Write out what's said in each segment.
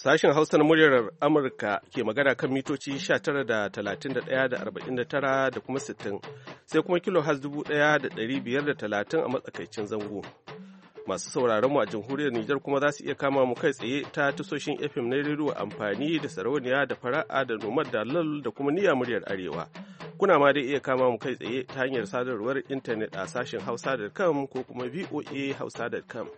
Sashen Hausa na muryar Amurka ke magana kan mitoci 19 da 31 da 49 da kuma 60, sai kuma kilohaz 1,530 a matsakaicin zango. Masu sauraron mu a jamhuriyar Nijar kuma za su iya kama mu kai tsaye ta tasoshin FM na rediyo amfani da sarauniya da fara'a da nomad da lal da kuma niyya muryar Arewa. Kuna ma dai iya kama mu kai tsaye ta hanyar sadarwar intanet a sashen hausa.com ko kuma voahausa.com.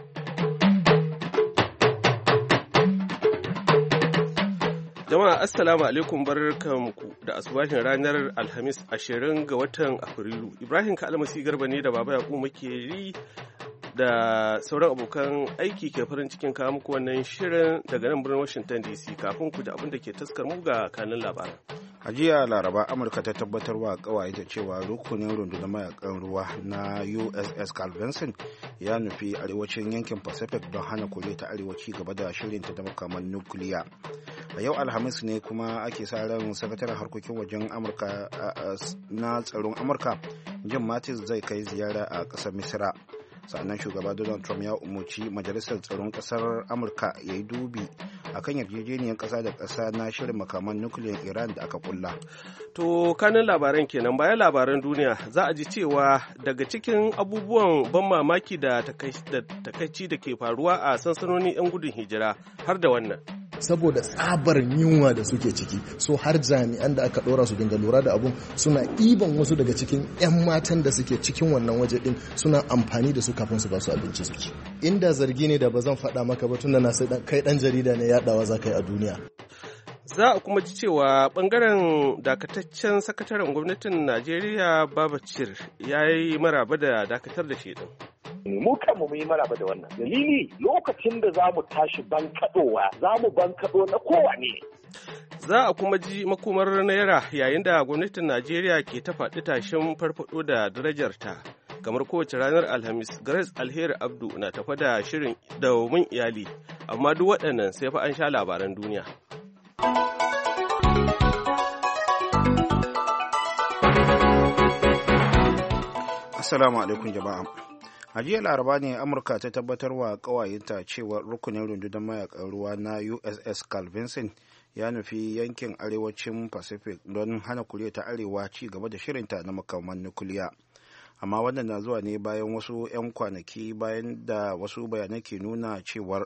Jama'a assalamu alaikum barkanku da asubahin ranar Alhamis 20 ga watan Afrilu. Ibrahim Kalmasi Garba ne da Baba Yakubu Makeri da sauran abokan aiki ke farin cikin kawo muku wannan shirin daga nan birnin Washington DC kafin ku da abin da ke taskar mu ga kanin labaran. A jiya Laraba Amurka ta tabbatar wa kawai ta cewa rukunin rundunar mayakan ruwa na USS Carl Vinson ya nufi arewacin yankin Pacific don hana Koriya ta Arewaci gaba da shirinta da makaman nukiliya. A yau Alhamis ne kuma ake sa ran sakataren harkokin wajen Amurka na tsaron Amurka Jim Mattis zai kai ziyara a ƙasar Misira. Sannan shugaba Donald Trump ya umarci majalisar tsaron ƙasar Amurka ya yi dubi akan yarjejeniyar ƙasa da ƙasa na shirin makaman nukiliyar Iran da aka kulla. To kanin labaran kenan, bayan labaran duniya za a ji cewa daga cikin abubuwan ban mamaki da takaici da ke faruwa a sansanonin 'yan gudun hijira har da wannan. Saboda tsabar yunwa da suke ciki, so har jami'an da aka ɗora su dinga lura da abun suna ɗiban wasu daga cikin 'yan matan da suke cikin wannan waje ɗin suna amfani da su kafin su ba su abinci su ci. Inda zargi ne da ba zan faɗa maka ba tunda na sai kai ɗan jarida ne yaɗawa za ka yi a duniya. Za a kuma ji cewa ɓangaren dakataccen sakataren gwamnatin Najeriya Babacir ya yi maraba da dakatar da shi ɗin. Mu kanmu mu yi maraba da wannan. Dalili lokacin da za mu tashi bankaɗowa, za mu bankaɗo na kowane. Za a kuma ji makomar naira yayin da gwamnatin Najeriya ke ta faɗi tashin farfaɗo da darajarta. Kamar kowace ranar Alhamis, Grace Alheri Abdu na tafa da shirin domin iyali, amma duk waɗannan sai fa an sha labaran duniya. Assalamu alaikum jama'a. A jiya Laraba ne Amurka ta tabbatar wa ƙawayenta cewa rukunin rundunar mayakan ruwa na USS Carl Vinson ya nufi yankin arewacin Pacific don hana Koriya ta Arewa ci gaba da shirinta na makaman nukiliya. Amma wannan na zuwa ne bayan wasu 'yan kwanaki bayan da wasu bayanai ke nuna cewar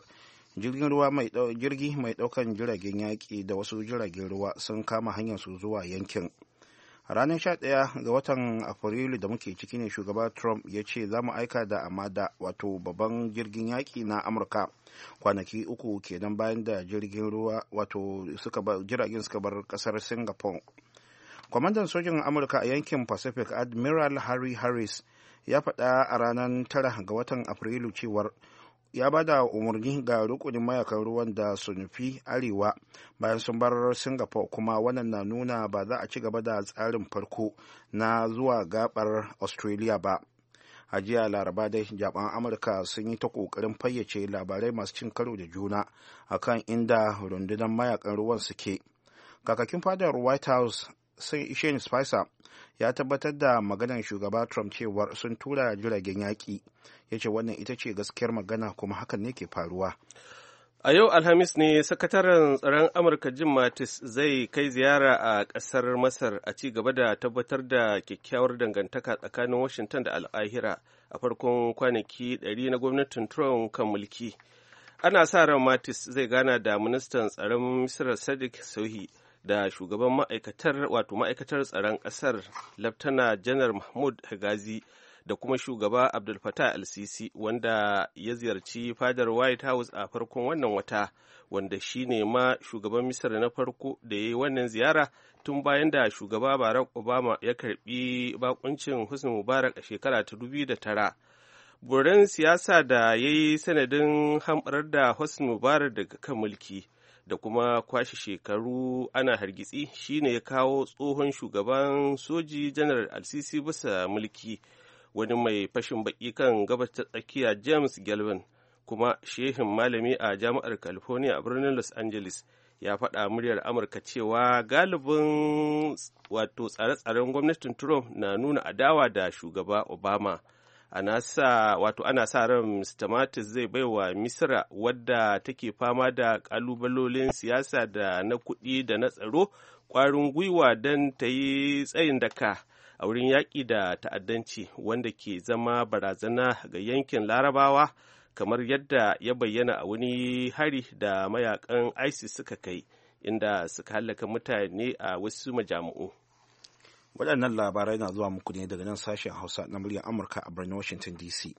jirgi mai ɗaukan jiragen yaƙi da wasu jiragen ruwa sun kama hanyar su zuwa yankin. A ranar 11 ga watan Afrilu da muke ciki ne shugaba Trump ya ce za mu aika da Armada wato babban jirgin yaƙi na Amurka kwanaki uku kenan bayan da jirgin ruwa wato jiragen suka bar ƙasar Singapore. Kwamandan sojin Amurka a yankin Pacific Admiral Harry Harris ya faɗa a ranar 9 ga watan Afrilu cewar ya ba da umarni ga rukunin mayakan ruwan da su nufi arewa bayan sun bar Singapore, kuma wannan na nuna ba za a ci gaba da tsarin farko na zuwa gabar Australia ba. A jiya Laraba dai jami'an Amurka sun yi ta kokarin fayyace labarai masu cin karo da juna akan inda rundunar mayakan ruwan suke. Kakakin fadar White House Shane Spicer ya tabbatar da maganar shugaba Trump cewar sun tura jiragen yaƙi. Ya ce wannan ita ce gaskiyar magana kuma hakan ne ke faruwa. A yau Alhamis ne sakataren tsaron Amurka Jim Mattis zai kai ziyara a ƙasar Masar a ci gaba da tabbatar da kyakkyawar dangantaka tsakanin Washington da Al'ahira a farkon kwanaki 100 na gwamnatin Trump kan mulki. Ana sa ran Mattis zai gana da ministan tsaron Misir Sadiq Sohi da shugaban ma'aikatar tsaron ƙasar Laftana Janar Mahmud Hegazi da kuma shugaba Abdul Fattah al-Sisi wanda ya ziyarci fadar White House a farkon wannan wata, wanda shi ne ma shugaban Misir na farko da ya yi wannan ziyara tun bayan da shugaba Barack Obama ya karbi bakuncin Hosni Mubarak a shekara ta 2009. Burin siyasa da ya yi sanadin hamɓarar da Hosni Mubarak daga kan mulki da kuma kwashe shekaru ana hargitsi shine ya kawo tsohon shugaban soji Janar al-Sisi bisa mulki. Wani mai fashin baki kan gabas ta tsakiya James Galvin, kuma shehin malami a jami'ar California a birnin Los Angeles, ya faɗa muryar Amurka cewa galibin tsare-tsaren gwamnatin Trump na nuna adawa da shugaba Obama. ana sa ran Mr. Mattis zai baiwa Misra wadda take fama da kalubalolin siyasa da na kuɗi da na tsaro ƙwarin gwiwa don ta yi tsayin daka a wurin yaƙi da ta'addanci wanda ke zama barazana ga yankin Larabawa kamar yadda ya bayyana a wani hari da mayakan ISIS suka kai inda suka hallaka mutane a wasu majami'u. Waɗannan labarai na zuwa muku ne daga nan sashen Hausa na muryar Amurka a birnin Washington DC.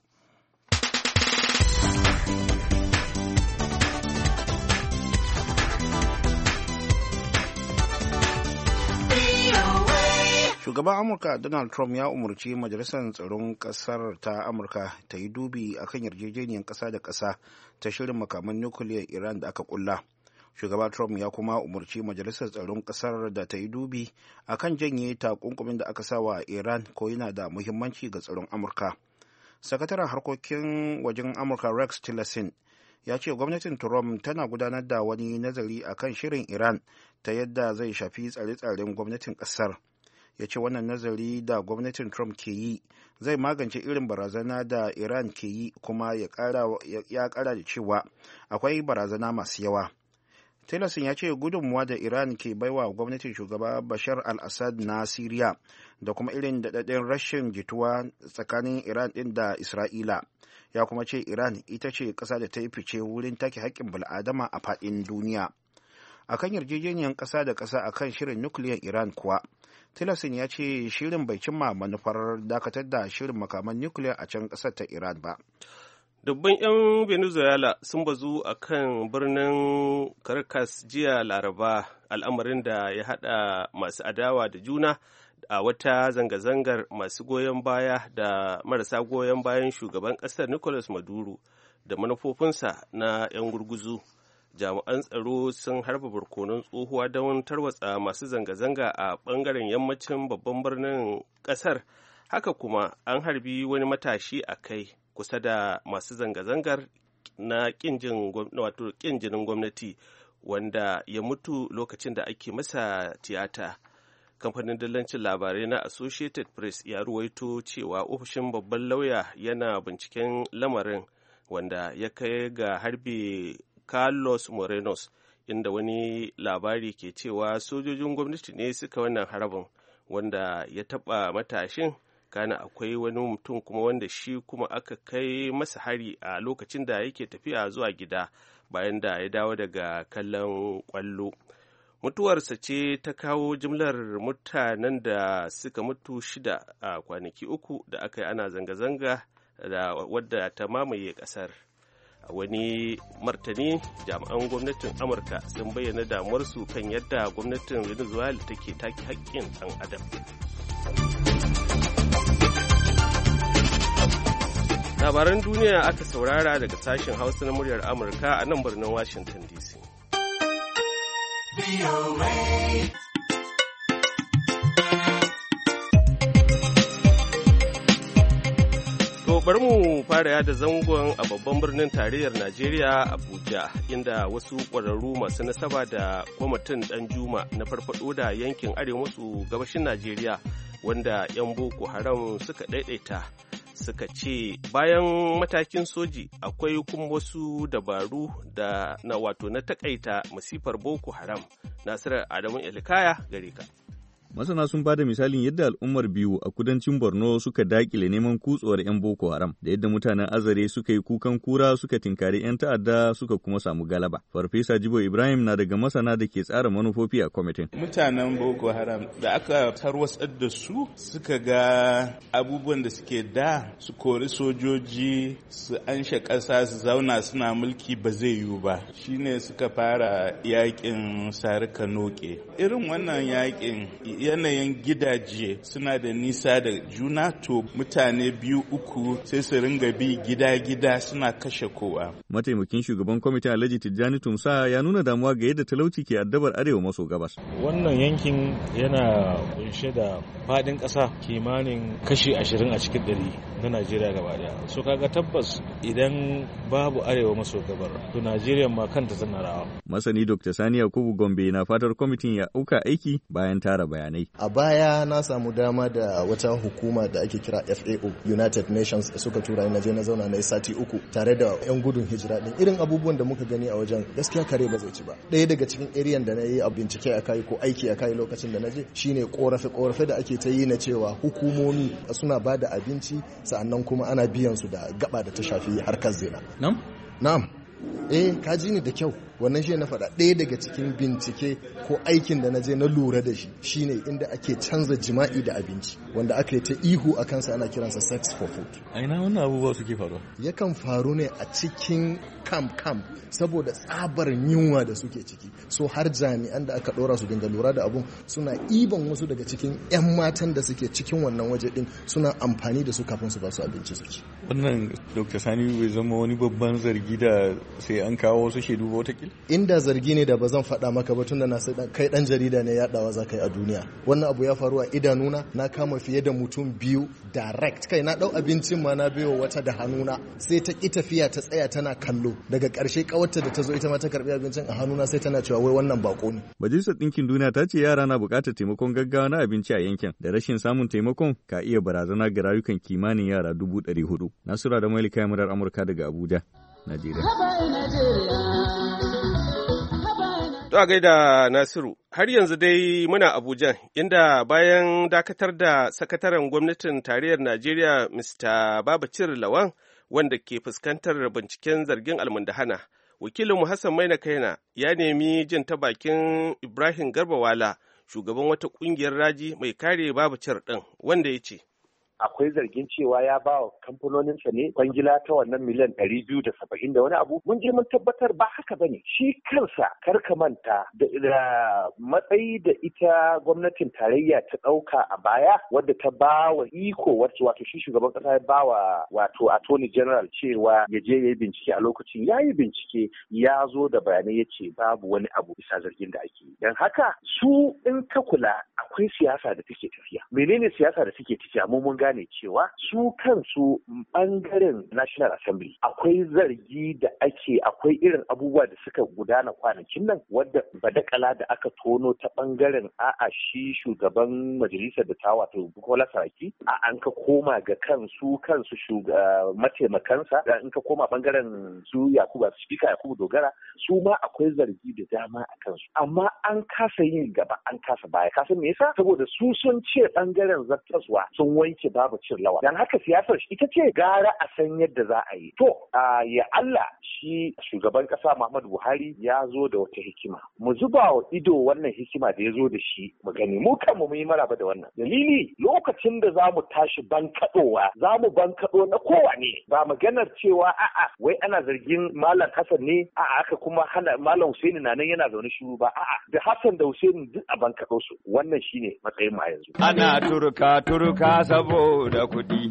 Shugaban Amurka Donald Trump ya umarci Majalisar Tsaron Ƙasar ta Amurka ta yi dubi akan yarjejeniyar ƙasa da ƙasa ta shirin makaman nukiliyar Iran da aka ƙulla. Shugaba Trump ya kuma umarci Majalisar Tsaron Ƙasar da ta yi dubi akan janye takunkumin da aka sawa a Iran ko yana da muhimmanci ga tsaron Amurka. Sakataren harkokin wajen Amurka Rex Tillerson ya ce gwamnatin Trump tana gudanar da wani nazari akan shirin Iran ta yadda zai shafi tsare-tsaren gwamnatin ƙasar. Ya ce wannan nazari da gwamnatin Trump ke yi zai magance irin barazana da Iran ke yi kuma ya ƙara da cewa akwai barazana masu yawa. Tillerson ya ce gudunmuwa da Iran ke baiwa gwamnatin shugaba Bashar al-Assad na Siriya da kuma irin daɗaɗɗen rashin jituwa tsakanin Iran ɗin da Isra'ila. Ya kuma ce Iran ita ce ƙasa da ta yi fice wurin take haƙƙin bil'adama a faɗin duniya. A kan yarjejeniyar ƙasa da ƙasa a kan shirin nukiliyar Iran kuwa, Tillerson ya ce shirin bai cimma manufar dakatar da shirin makaman nukiliya a can ƙasar ta Iran ba. Dubban 'yan Venezuela sun bazu a kan birnin Caracas jiya Laraba, al'amarin da ya haɗa masu adawa da juna a wata zanga-zangar masu goyon baya da marasa goyon bayan shugaban ƙasar Nicolas Maduro da manufofinsa na 'yan gurguzu. Jami'an tsaro sun harba barkonon tsohuwa don tarwatsa masu zanga-zanga a ɓangaren yammacin babban birnin ƙasar. Haka kuma an harbi wani matashi a kai kusa da masu zanga-zangar na ƙin jinin gwamnati wanda ya mutu lokacin da ake masa tiyata. Kamfanin dillancin labarai na Associated Press ya ruwaito cewa ofishin babban lauya yana binciken lamarin wanda ya kai ga harbe Carlos Morenos, inda wani labari ke cewa sojojin gwamnati ne suka wannan harbin wanda ya taɓa matashin. Kana akwai wani mutum kuma wanda shi kuma aka kai masa hari a lokacin da yake tafiya zuwa gida bayan da ya dawo daga kallon kwallo. Mutuwarsa ce ta kawo jimlar mutanen da suka mutu 6 a kwanaki 3 da aka yi ana zanga-zanga da wadda ta mamaye kasar. A wani martani, jami'an gwamnatin Amurka sun bayyana damuwarsu kan yadda gwamnatin Venezuela take take haƙƙin ɗan adam. Labaran duniya aka saurara daga sashen Hausa na muryar Amurka a nan birnin Washington DC. To bari mu fara yada zangon a babban birnin tarayyar Najeriya Abuja, inda wasu ƙwararru masu nasaba da kwamitin Danjuma na farfado da yankin arewa maso gabashin Najeriya wanda 'yan Boko Haram suka ɗaiɗaita. Suka ce bayan matakin soji akwai kuma wasu dabaru da na takaita masifar Boko Haram. Nasirar Adamu Elikaya gare ka. Masana sun bada misalin yadda al'ummar biyu a kudancin Borno suka dakile neman kutsuwar 'yan Boko Haram, da yadda mutanen Azare suka yi kukan kura suka tinkari 'yan ta'adda suka kuma samu galaba. Farfesa Jibo Ibrahim na daga masana da ke tsara manufofi a kwamitin. Mutanen Boko Haram da aka tarwatsar da su suka ga abubuwan da suke da su kori sojoji su anshe ƙasa su zauna suna mulki ba zai yiwu ba. Shine suka fara yakin sarika noke. Irin wannan yakin yanayin gidaje suna da nisa da juna, to mutane 2-3 sai su ringa bi gida-gida suna kashe kowa. Mataimakin shugaban kwamitin Alhaji Tijjani Tumsa ya nuna damuwa ga yadda talauci ke addabar arewa maso gabas. Wannan yankin yana kunshe da fadin ƙasa kimanin kashi 20 a cikin 100 na Najeriya gaba daya. So kaga tabbas idan babu arewa maso gabar to Najeriya ma kanta tana rawa. Masani Dr. Sani Yakubu Gombe na fatar kwamitin ya auka aiki bayan tara bayani. bayanai. A baya na samu dama da wata hukuma da ake kira FAO, United Nations, suka tura na je na zauna na sati 3 tare da 'yan gudun hijira din. Irin abubuwan da muka gani a wajen gaskiya kare ba zai ci ba. Ɗaya daga cikin area da na yi a bincike a kai ko aiki a kai lokacin da na je shine korafe da ake ta yi na cewa hukumomi suna ba da abinci sa'annan kuma ana biyan su da gaba da ta shafi harkar zina. Na'am. Ka ji ni da kyau. Wannan shi na faɗa ɗaya daga cikin bincike ko aikin da na je na lura da shi shine inda ake canza jima'i da abinci wanda aka yi ta ihu a kansa ana kiransa sex for food. A ina wannan abubuwa suke faruwa? Yakan faru ne a cikin camp saboda tsabar yunwa da suke ciki, so har jami'an da aka ɗora su dinga lura da abun suna iban wasu daga cikin 'yan matan da suke cikin wannan waje din suna amfani da su kafin su ba su abinci su ci. Wannan Dr. Sani bai zama wani babban zargi da sai an kawo wasu shaidu ba wata inda zargi ne da ba zan faɗa maka ba tunda na kai ɗan jarida ne yaɗawa za ka yi a duniya. Wannan abu ya faru a idanuna, na kama fiye da mutum 2 direct, kai na ɗau abincin ma na biyo wata da hannuna sai ta ƙi tafiya ta tsaya tana kallo, daga ƙarshe ƙawarta da ta zo ita ma ta karɓi abincin a hannuna sai tana cewa wai wannan bako ne. Majalisar Ɗinkin Duniya ta ce yara na buƙatar taimakon gaggawa na abinci a yankin da rashin samun taimakon ka iya barazana ga rayukan kimanin yara 400,000. Nasura da Malika Murar Amurka daga Abuja, Najeriya. To a gaida Nasiru, har yanzu dai muna Abuja, inda bayan dakatar da sakataren gwamnatin tarayyar Najeriya Mr. Babacir Lawan, wanda ke fuskantar binciken zargin almundahana, wakilinmu Hassan Maina Kaina ya nemi jin ta bakin Ibrahim Garbawala, shugaban wata ƙungiyar raji mai kare Babacir ɗin, wanda ya ce. Akwai zargin cewa ya ba wa kamfanoninsa ne kwangila ta wannan miliyan 270 da wani abu. Mun je mun tabbatar ba haka ba ne. Shi kansa karka manta da matsayi da ita gwamnatin tarayya ta ɗauka a baya wadda ta ba wa iko wato shi shugaban ƙasa ya ba wa wato attorney general cewa ya je ya yi bincike a lokacin ya yi bincike ya zo da bayanai ya ce babu wani abu bisa zargin da ake yi. Don haka su in ka kula akwai siyasa da take tafiya. Menene siyasa da take tafiya? Mun gane cewa su kansu bangaren National Assembly akwai zargi da akwai irin abubuwa da suka gudana kwanakin nan wadda badakala da aka tono ta bangaren shi shugaban majalisar da ta wato Bukola Saraki an ka koma ga kansu mataimakansa in ka koma bangaren su Speaker Yakubu Dogara su ma akwai zargi da dama a kansu amma an kasa yin gaba an kasa baya kasan me yasa saboda su sun ce bangaren zattaswa sun wanke Babacir Lawan. Dan haka siyasar ita ce gara a san yadda za a yi. To, ya Allah shi shugaban kasa Muhammadu Buhari ya zo da wata hikima. Mu zuba wa ido wannan hikima da ya zo da shi mu gani. Mu kanmu mu yi maraba da wannan. Dalili lokacin da za mu tashi bankaɗowa za mu bankaɗo na kowane ba maganar cewa wai ana zargin Malam Hassan ne aka kuma hana Malam Husaini na nan yana zaune shiru ba da Hassan da Husaini duk a bankaɗo su. Wannan shine matsayin ma yanzu. Ana turka saboda kuɗi.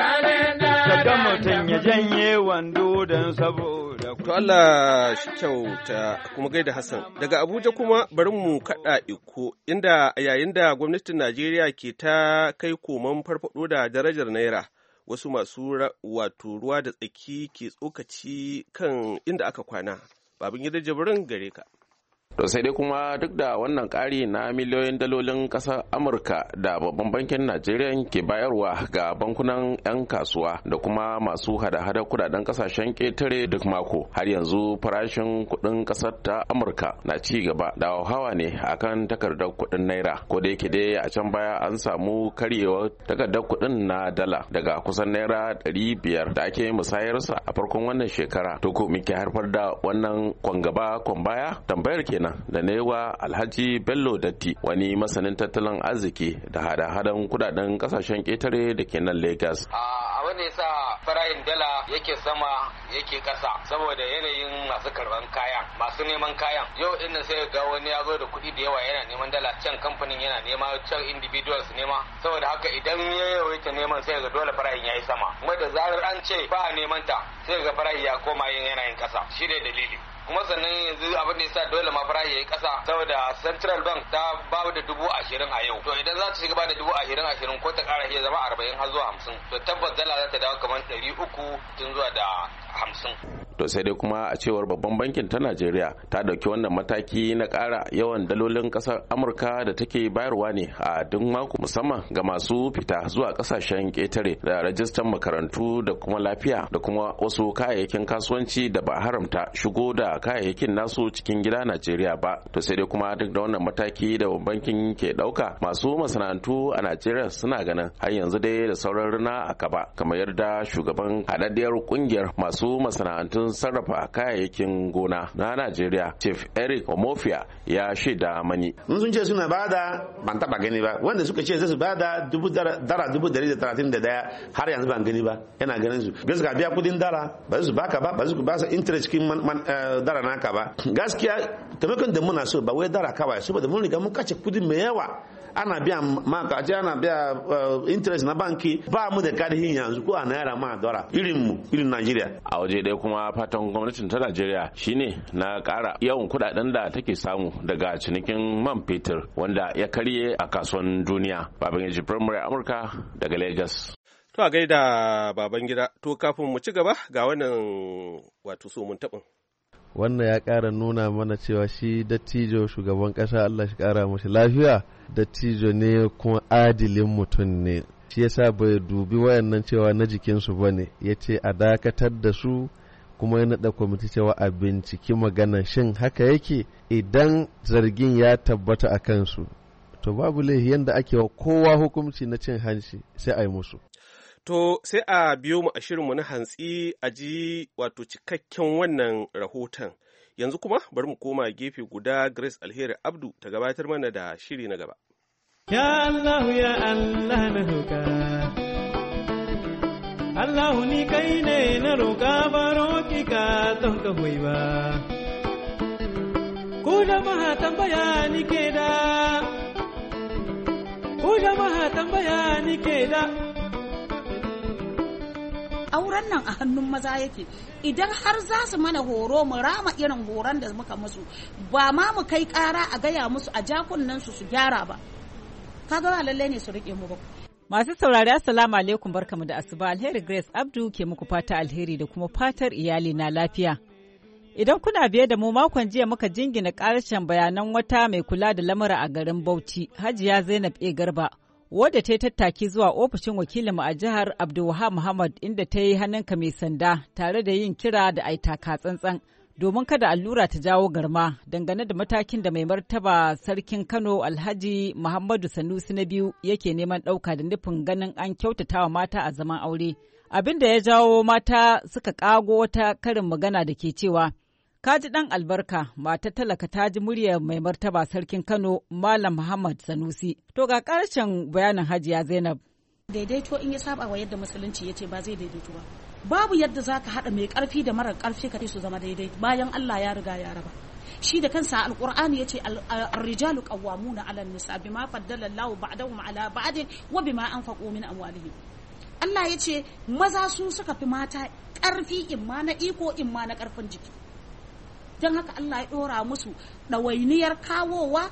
Daga mutum ya janye wando don saboda kuɗi. To Allah shi kyauta kuma gaida Hassan. Daga Abuja kuma bari mu kaɗa iko inda yayin da gwamnatin Najeriya ke ta kai koman farfaɗo da darajar Naira. Wasu masu ruwa da tsaki ke tsokaci kan inda aka kwana. Babangida Jibrin gare ka. To sai dai kuma duk da wannan ƙari na miliyoyin dalolin ƙasar Amurka da babban bankin Najeriya ke bayarwa ga bankunan 'yan kasuwa da kuma masu hada-hada kudaden ƙasashen ƙetare duk mako, har yanzu farashin kuɗin ƙasar ta Amurka na ci gaba da hawa ne akan takardar kuɗin naira, ko da yake dai a can baya an samu karyewar takardar kuɗin na dala daga kusan naira 500 da ake musayarsa a farkon wannan shekara. To ko muke haifar da wannan kwangaba baya? Tambayar kenan da newa Alhaji Bello Datti, wani masanin tattalin arziki da hada-hadan kudaden kasashen ketare da ke nan Lagos. Abin da yasa farayin dala yake sama yake kasa saboda yanayin masu karban kayan, masu neman kayan. Yau din nan sai ga wani ya zo da kuɗi da yawa yana neman dala, can kamfanin yana nema, can individuals nema. Saboda haka idan ya yawaita neman sai ga dole farayin yayi sama. Kuma da zarar an ce ba a neman ta sai ga farayi ya koma yin kasa. Shi ne dalili. Kuma sannan yanzu abin da yasa dole ma farashi yayi kasa saboda Central Bank ta ba da 20,000 a yau. To idan za ta shiga ba da 20,000 ko ta ƙara iya zama 40 har zuwa 50, to tabbas dala za ta dawo kamar 300 tun zuwa da 50. To sai dai kuma a cewar babban bankin ta Najeriya ta dauki wannan mataki na ƙara yawan dalolin ƙasar Amurka da take bayarwa ne a duk mako, musamman ga masu fita zuwa ƙasashen ƙetare da rajistan makarantu da kuma lafiya da kuma wasu kayayyakin kasuwanci da ba haramta shigo da kayayyakin nasu cikin gida Najeriya ba. To sai dai kuma duk da wannan mataki da bankin ke dauka, masu masana'antu a Najeriya suna ganin har yanzu dai da sauran rina a kaba, kamar yadda shugaban haɗaɗɗiyar kungiyar masu masana'antun sarrafa kayayyakin gona na Najeriya, Chief Eric Omofia, ya shaida mani. Mun sun ce suna bada, ban taba gani ba, wanda suka ce su bada $131 har yanzu ban gani ba, yana ganin su gaskiya biya kudin dala ba su baka ba su ba su interest cikin dala naka ba. Gaskiya taimakon da muna so ba wai dala kawai, saboda mun riga mun kace kudin mai yawa, ana biya maka ce ana biya interest na banki, ba mu da kadihin yanzu ko a naira ma dora irin Najeriya. A waje dai kuma fatan gwamnatin ta Najeriya shine na ƙara yawan kudaden da take samu daga cinikin man fetur wanda ya karye a kasuwan duniya. Babangeji Primary Amurka daga Lagos. To a gaida Babangida, to kafin mu ci gaba ga wannan wato so mun taɓin. Wannan ya ƙara nuna mana cewa shi dattijo shugaban ƙasa, Allah shi ƙara mashi lafiya, dattijo ne kuma adilin mutum ne. Shi yasa bai dubi wayannan cewa na jikinsu ba ne, ya ce a dakatar da su, kuma ya naɗa kwamiti cewa a binciki maganan shin haka yake. Idan zargin ya tabbata a kansu, to babu laifi yadda ake wa kowa hukunci na cin hanci sai a yi musu. To sai a biyo mu a shirinmu na hantsi a ji wato cikakken wannan rahoton. Yanzu kuma bari mu koma gefe guda, Grace Alheri Abdu ta gabatar mana da shiri na gaba. Ya Allah ya Allah na roƙa, Allah ni kai ne na roƙa, baro ki ka don ka hoyi ba. Ku jama'a tambaya ni ke da, ku jama'a tambaya ni ke da. Auren nan a hannun maza yake, idan har za su mana horo mu rama irin horon da muka musu, ba ma mu kai ƙara a gaya musu a jakunan su gyara ba, kaga ba lalle ne su rike mu ba. Masu saurari assalamu alaikum, barkamu da asuba. Alheri Grace Abdu ke muku fata alheri da kuma fatar iyali na lafiya. Idan kuna biye da mu, makon jiya muka jingina ƙarshen bayanan wata mai kula da lamura a garin Bauchi, Hajiya Zainab A Garba, wadda ta yi tattaki zuwa ofishin wakilinmu a jihar Abdulwahab Muhammad, inda ta yi hannunka mai sanda tare da yin kira da aitaka tsantsan domin kada allura ta jawo garma dangane da matakin da mai martaba sarkin Kano Alhaji Muhammadu Sanusi na biyu yake neman ɗauka da nufin ganin an kyautatawa mata a zaman aure. Abin da ya jawo mata suka ƙago wata karin magana da ke cewa, kaji ɗan albarka, mata talaka ta ji muryar mai martaba sarkin Kano Malam Muhammad Sanusi. To ga ƙarshen bayanin Hajiya Zainab. Daidaito in ya saba wa yadda musulunci ya ce ba zai daidaito ba. Babu yadda za ka haɗa mai ƙarfi da marar ƙarfi ka su zama daidai bayan Allah ya riga ya raba. Shi da kansa alƙur'ani ya ce ar-rijalu qawwamuna 'ala an-nisa bima faddala Allahu ba'dahum 'ala ba'din wa bima anfaqu min amwalihim. Allah ya ce maza su suka fi mata ƙarfi, imma na iko imma na ƙarfin jiki. Don haka Allah ya ɗora musu ɗawainiyar kawowa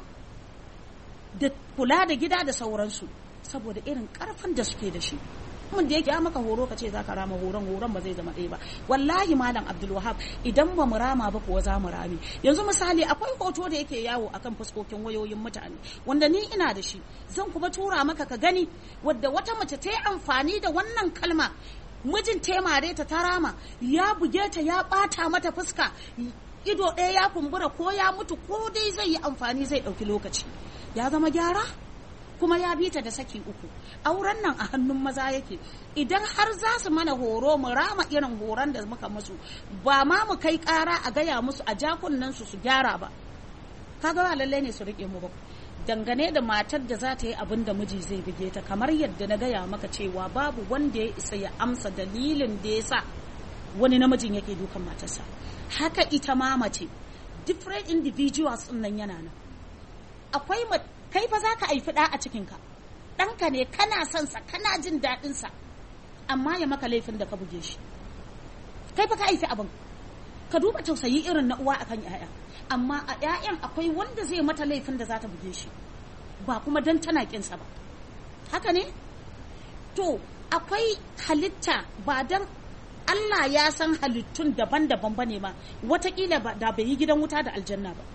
da kula da gida da sauransu saboda irin ƙarfin da suke da shi. Mun da yake maka horo ka ce za ka rama horon ba zai zama ɗaya ba. Wallahi Malam Abdulwahab, idan ba mu rama ba kuwa za mu rame. Yanzu misali akwai hoto da yake yawo akan fuskokin wayoyin mutane wanda ni ina da shi, zan kuma tura maka ka gani, wadda wata mace ta yi amfani da wannan kalma, mijin temare ta rama, ya buge ta, ya ɓata mata fuska, ido ɗaya ya kumbura ko ya mutu ko dai zai yi amfani zai ɗauki lokaci. Ya zama gyara kuma ya bi ta da saki 3. Auren nan a hannun maza yake, idan har za su mana horo mu rama irin horon da muka musu, ba ma mu kai ƙara a gaya musu a jakunan su gyara ba, kaga ba lallai ne su rike mu ba. Dangane da matar da za ta yi abin da miji zai buge ta, kamar yadda na gaya maka cewa babu wanda ya isa ya amsa dalilin da ya sa wani namijin yake dukan matarsa. Haka ita ma mace, different individuals ɗin nan yana nan. Akwai kai fa za ka haifi ɗa a cikinka, ɗanka ne, kana son sa, kana jin daɗinsa, amma ya maka laifin da ka buge shi. Kai fa ka haifi abin, ka duba tausayi irin na uwa akan 'ya'ya, amma a 'ya'yan akwai wanda zai mata laifin da za ta buge shi, ba kuma don tana ƙinsa ba. Haka ne? To, akwai halitta ba don Allah ya san halittun daban-daban bane ma, watakila da bai yi gidan wuta da aljanna ba.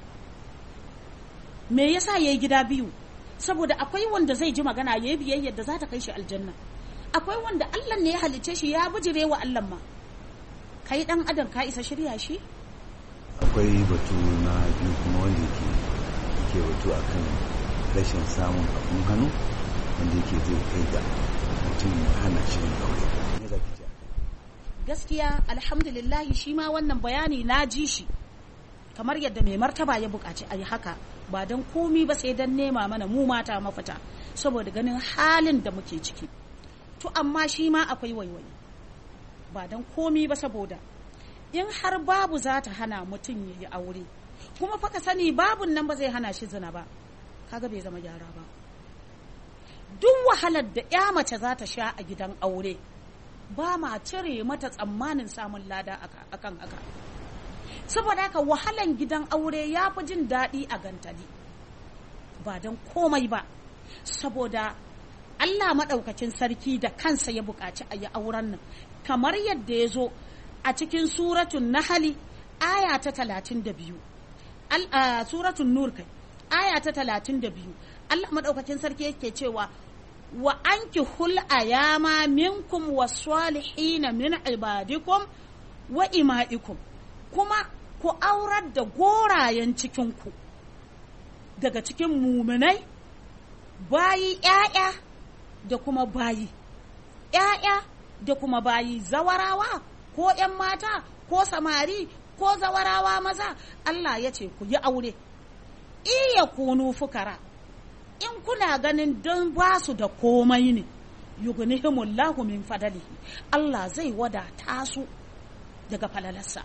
Me yasa yayi gida biyu? Saboda akwai wanda zai ji magana yayi biyayya da za ta kai shi aljanna, akwai wanda Allah ne ya halicce shi ya bijire wa Allah ma. Kai dan adam ka isa shirya shi? Akwai batu na biyu kuma wanda yake batu akan rashin samun abun hannu wanda yake zai kai ga mutum hana shi aure. Me za ki ce? Gaskiya alhamdulillah shi ma wannan bayani na ji shi, kamar yadda mai martaba ya buƙaci a yi haka, ba don komi ba sai don nema mana mu mata mafita saboda ganin halin da muke ciki. To amma shi ma akwai waiwayi, ba don komi ba saboda in har babu za ta hana mutum ya yi aure, kuma fa ka sani babun nan ba zai hana shi zina ba, kaga bai zama gyara ba. Duk wahalar da ya mace za ta sha a gidan aure ba ma cire mata tsammanin samun lada akan haka. Saboda haka wahalan gidan aure ya fi jin daɗi a gantali, ba don komai ba saboda Allah maɗaukacin sarki da kansa ya buƙaci a yi auren nan, kamar yadda ya zo a cikin suratun Nahali aya ta 32, suratun Nur kai aya ta 32, Allah maɗaukacin sarki yake cewa wa ankihul ayama minkum was-salihina min ibadikum wa ima'ikum, kuma ku aurar da gorayen cikinku daga cikin muminai, bayi ƴaƴa da kuma bayi ƴaƴa da kuma bayi, zawarawa ko ƴan mata ko samari ko zawarawa maza. Allah ya ce ku yi aure, iya kunu fukara, in kuna ganin don ba su da komai ne, yughnihimullahu min fadlihi, Allah zai wadata su daga falalarsa.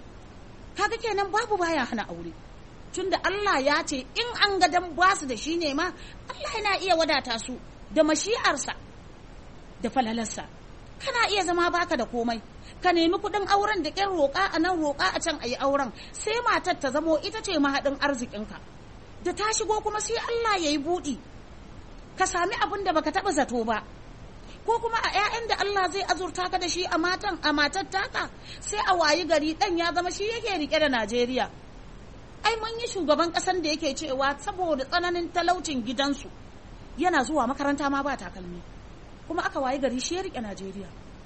Kaga kenan babu baya hana aure, tunda Allah ya ce in an ga dan ba su da shi ne ma Allah yana iya wadata su da mashi'arsa da falalarsa. Kana iya zama baka da komai, ka nemi kudin auren da ƙyar roƙa a nan roƙa a can a yi auren, sai matar ta zamo ita ce mahaɗin arzikinka, da ta shigo kuma sai Allah ya yi buɗi, ka sami abin da baka taɓa zato ba. Ko kuma a 'ya'yan da Allah zai azurta ka da shi a matar taka, sai a wayi gari ɗan ya zama shi yake rike da Najeriya. Ai mun yi shugaban ƙasan da yake cewa saboda tsananin talaucin gidansu yana zuwa makaranta ma ba takalmi, kuma aka wayi gari shi ya rike Najeriya.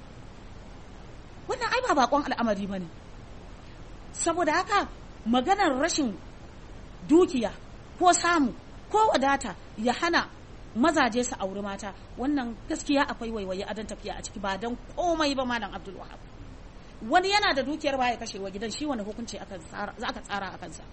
Wannan ai ba bakon al'amari bane. Saboda haka maganar rashin dukiya ko samu ko wadata ya hana mazaje su auri mata, wannan gaskiya akwai waiwaye adan tafiya a ciki, ba dan komai ba Malam Abdul Wahab. Wani yana da dukiyar baya kashewa gidan shi, wani hukunci aka tsara a kansa.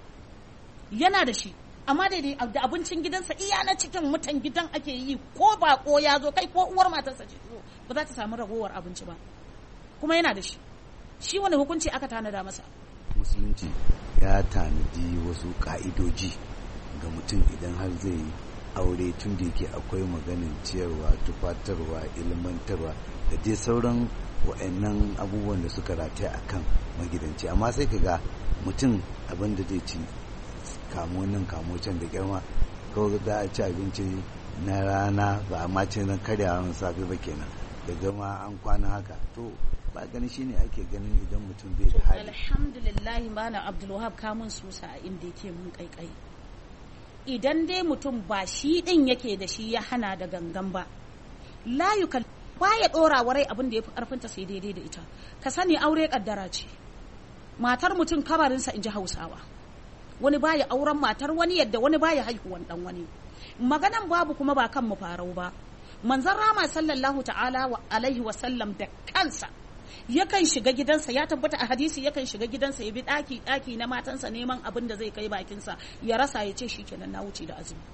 Yana da shi, amma da abincin gidansa iya na cikin mutan gidan ake yi, ko bako ya zo, kai ko uwar matarsa ce zo ba za ta samu ragowar abinci ba, kuma yana da shi wani hukunci aka tanada masa. Musulunci ya tanadi wasu ka'idoji ga mutum idan har zai yi aure, tun da yake akwai maganin ciyarwa, tufatarwa, ilmantarwa da dai sauran wa'annan abubuwan da suka rataya akan magidanci. Amma sai ka ga mutum abin da zai ci kamo nan kamo can da girma, kawai za a ci abinci na rana ba a mace na karyawan safe ba kenan, da gama an kwana haka. To ba gani shine ake ganin idan mutum bai da hali. Alhamdulillah Malam Abdul Wahab kamun susa a inda yake mun kaikai. Idan dai mutum ba shi din yake da shi ya hana da gangan ba, layukan baya dora warai abin da ya fi karfinta sai daidai da ita. Ka sani aure kaddara ce, matar mutum kabarinsa in ji Hausawa. Wani baya auren matar wani yadda wani baya haihuwan dan wani. Maganan babu kuma ba kan mu farau ba. Manzon Rama sallallahu ta'ala alaihi wa sallam da kansa yakan shiga gidansa, ya tabbata a hadisi, yakan shiga gidansa ya bi daki na matansa neman abin da zai kai bakinsa, ya rasa ya ce shikenan na wuce da azumi.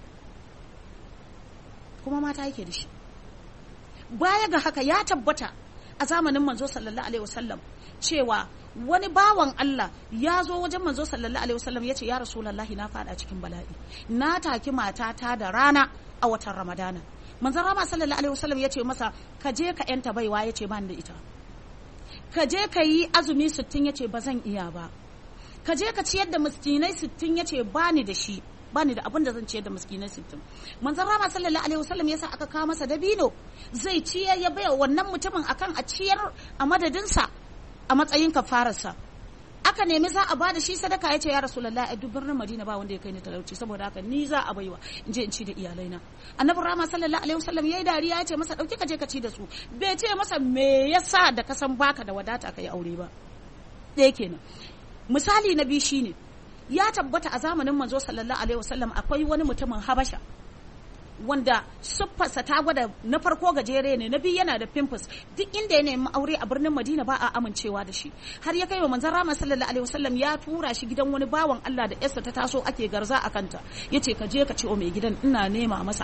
Kuma mata yake da shi. Baya ga haka ya tabbata a zamanin manzo sallallahu alaihi wasallam cewa wani bawan Allah ya zo wajen manzo sallallahu alaihi wasallam ya ce ya rasulullahi na fada cikin bala'i, na taki matata da rana a watan Ramadana. Manzon Rama sallallahu alaihi wasallam ya ce masa ka je ka yanta baiwa, ya ce ba ni da ita. Ka je ka yi azumi 60, ya ce ba zan iya ba. Ka je ka ciyar da miskinai 60, ya ce ba ni da shi. bani da abin da zan ciyar da miskinai 60. Manzon Rama sallallahu alaihi wasallam yasa aka kawo masa dabino zai ciyar, ya bayar wannan mutumin akan a ciyar a madadinsa a matsayin kafararsa. Aka nemi za a bada shi sadaka, ya ce ya Rasulullahi a duk birnin Madina ba wanda ya kai ni talauci, saboda haka ni za a baiwa in je in ci da iyalaina. Annabi Rama sallallahu alaihi wasallam yayi dariya, ya ce masa dauki ka je ka ci da su, bai ce masa me yasa da ka san baka da wadata kai aure ba. Ɗaya kenan. Misali na biyu shine ya tabbata a zamanin manzo sallallahu alaihi wasallam akwai wani mutumin Habasha wanda siffarsa ta gwada na farko gajere ne, na biyu yana da pimples, duk inda ya nemi aure a birnin Madina ba a amincewa da shi, har ya kai wa manzon Rama sallallahu alaihi wasallam ya tura shi gidan wani bawan Allah da yarsa ta taso ake garza a kanta, yace ka je ka ce o mai gidan ina nema maka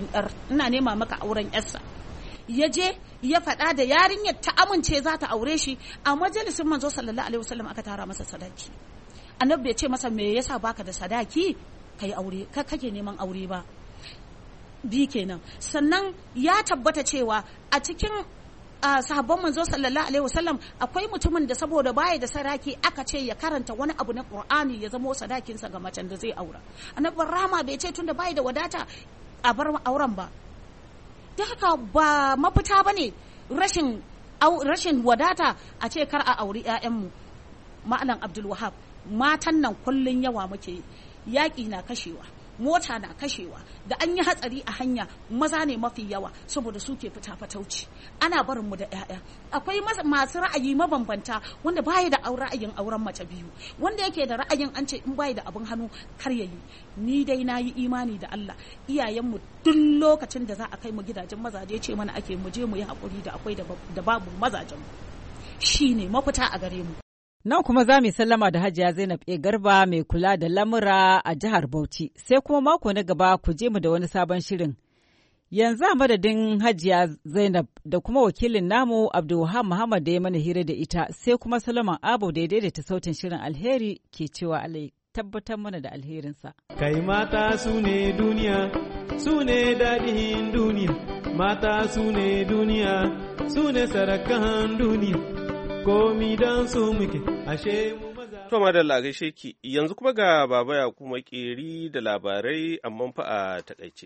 auren yarsa. Ya je ya faɗa da yarinyar ta amince za ta aure shi. A majalisin manzo sallallahu alaihi wasallam aka tara masa sadaki. Annabi bai ce masa me yasa baka da sadaki kai aure kake neman aure ba. Bi kenan. Sannan ya tabbata cewa a cikin sahabban manzo sallallahu alaihi wasallam akwai mutumin da saboda baya da sadaki aka ce ya karanta wani abu na Qur'ani ya zama sadakinsa ga macen da zai aura. Annabi Rama bai ce tunda baya da wadata a bar auren ba. Da haka ba mafita bane rashin wadata a ce kar a auri 'ya'yanmu. Malam Abdul Wahab, matan nan kullun yawa muke, yaƙi na kashewa, mota na kashewa, da an yi hatsari a hanya maza ne mafi yawa saboda suke fita fatauci, ana barin mu da 'ya'ya. Akwai masu ra'ayi mabambanta, wanda baya da ra'ayin auren mace biyu, wanda yake da ra'ayin an ce in baya da abin hannu kar yayi. Ni dai nayi imani da Allah, iyayenmu duk lokacin da za a kai mu gidajen mazaje ce mana ake mu je mu yi hakuri da akwai da babu mazajen mu, shine mafita a gare mu. Nan kuma za mu sallama da Hajiya Zainab Garba mai kula da lamura a jihar Bauchi, sai kuma mako na gaba ku je mu da wani sabon shirin. Yanzu a madadin Hajiya Zainab da kuma wakilin namu Abdulwahab Muhammad da ya mana hira da ita, sai kuma Solomon Abo da ya daidaita sautin shirin, alheri ke cewa Allah tabbatar mana da alherinsa. Kai mata su ne duniya, su ne daɗin duniya, mata su ne duniya, su ne sarakan duniya. Komi don su muke, ashe mu maza. To madalla gaishe ki, yanzu kuma ga Baba ya kuma Makeri da labarai amma fa a takaice.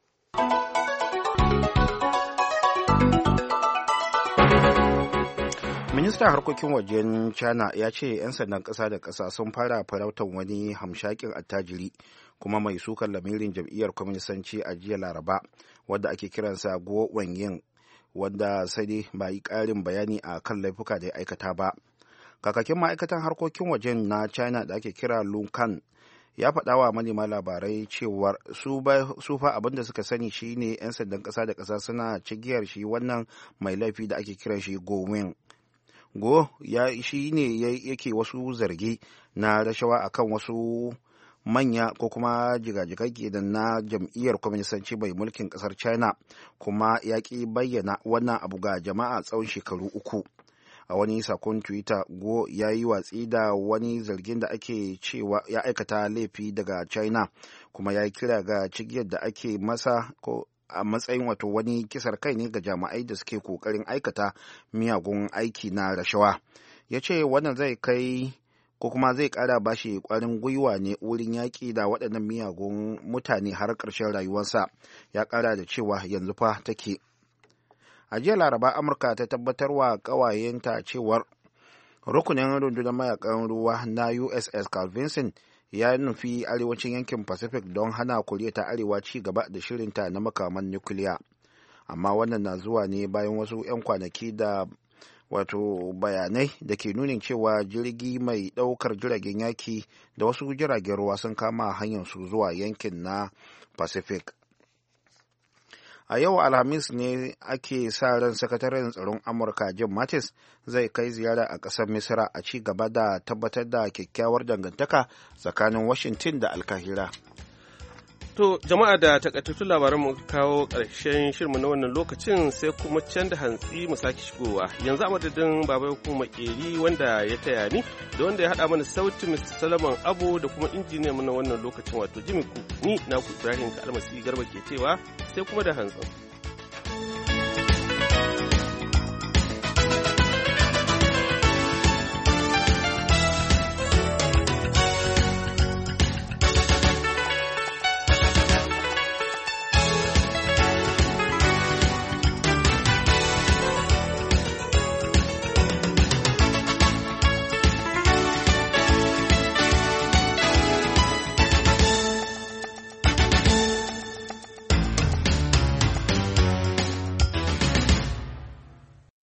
Ministan harkokin wajen China ya ce 'yan sandan ƙasa da ƙasa sun fara farautar wani hamshakin attajiri kuma mai sukan lamirin jam'iyyar kwaminisanci a jiya Laraba, wadda ake kiransa Guo Wenyin, wanda sai dai ba yi ƙarin bayani a kan laifuka da ya aikata ba. Kakakin ma'aikatan harkokin wajen na China da ake kira Lunkan ya faɗa wa manema labarai cewar su fa abin da suka sani shine 'yan sandan ƙasa da ƙasa suna cigiyar shi wannan mai laifi da ake kiran shi Go Wing. Go shi ne yake wasu zargi na rashawa akan wasu manya ko kuma jigajigai kenan na jam'iyyar kwaminisanci mai mulkin kasar China, kuma ya ƙi bayyana wannan abu ga jama'a tsawon shekaru 3. A wani sakon Twitter, Go ya yi watsi da wani zargin da ake cewa ya aikata laifi daga China, kuma ya yi kira ga cigiyar da ake masa ko a matsayin wato wani kisar kai ne ga jami'ai da suke kokarin aikata miyagun aiki na rashawa. Ya ce wannan zai kai ko kuma zai kara bashi kwarin gwiwa ne wurin yaƙi da waɗannan miyagun mutane har ƙarshen rayuwarsa. Ya ƙara da cewa yanzu fa take. A jiya Laraba, Amurka ta tabbatar wa ƙawayenta cewar rukunin rundunar mayakan ruwa na USS Carl Vinson ya nufi arewacin yankin Pacific don hana Koriya ta Arewa ci gaba da shirinta na makaman nukiliya. Amma wannan na zuwa ne bayan wasu 'yan kwanaki da wato bayanai da ke nunin cewa jirgi mai ɗaukar jiragen yaki da wasu jiragen ruwa sun kama hanyar su zuwa yankin na Pacific. A yau Alhamis ne ake sa ran sakataren tsaron Amurka Jim Mattis zai kai ziyara a ƙasar Misira a ci gaba da tabbatar da kyakkyawar dangantaka tsakanin Washington da Alkahira. To jama'a da takaitattun labaran mu kawo ƙarshen shirmu na wannan lokacin, sai kuma can da hantsi mu sake shigowa. Yanzu a madadin Baba Kuma Makeri wanda ya taya ni da wanda ya haɗa mana sautin Mr. Solomon Abu da kuma injiniyan mu na wannan lokacin wato Jimmy Cook, ni naku Ibrahim Kalmasi Garba ke cewa sai kuma da hantsi.